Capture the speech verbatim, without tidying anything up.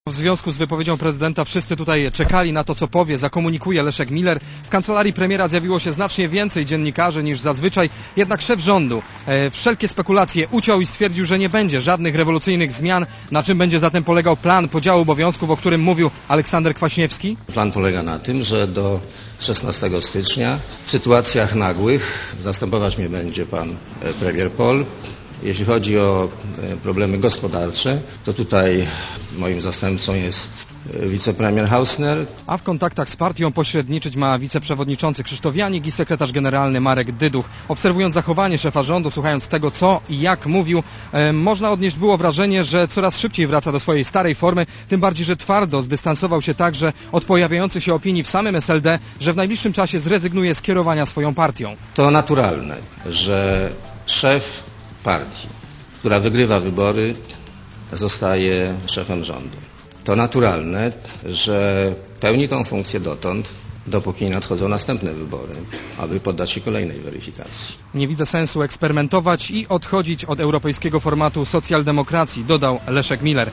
W związku z wypowiedzią prezydenta wszyscy tutaj czekali na to, co powie, zakomunikuje Leszek Miller. W kancelarii premiera zjawiło się znacznie więcej dziennikarzy niż zazwyczaj, jednak szef rządu e, wszelkie spekulacje uciął i stwierdził, że nie będzie żadnych rewolucyjnych zmian. Na czym będzie zatem polegał plan podziału obowiązków, o którym mówił Aleksander Kwaśniewski? Plan polega na tym, że do szesnastego stycznia w sytuacjach nagłych zastępować mnie będzie pan premier Pol. Jeśli chodzi o problemy gospodarcze, to tutaj moim zastępcą jest wicepremier Hausner. A w kontaktach z partią pośredniczyć ma wiceprzewodniczący Krzysztof Janik i sekretarz generalny Marek Dyduch. Obserwując zachowanie szefa rządu, słuchając tego, co i jak mówił, e, można odnieść było wrażenie, że coraz szybciej wraca do swojej starej formy, tym bardziej, że twardo zdystansował się także od pojawiających się opinii w samym S L D, że w najbliższym czasie zrezygnuje z kierowania swoją partią. To naturalne, że szef partii, która wygrywa wybory, zostaje szefem rządu. To naturalne, że pełni tą funkcję dotąd, dopóki nie nadchodzą następne wybory, aby poddać się kolejnej weryfikacji. Nie widzę sensu eksperymentować i odchodzić od europejskiego formatu socjaldemokracji, dodał Leszek Miller.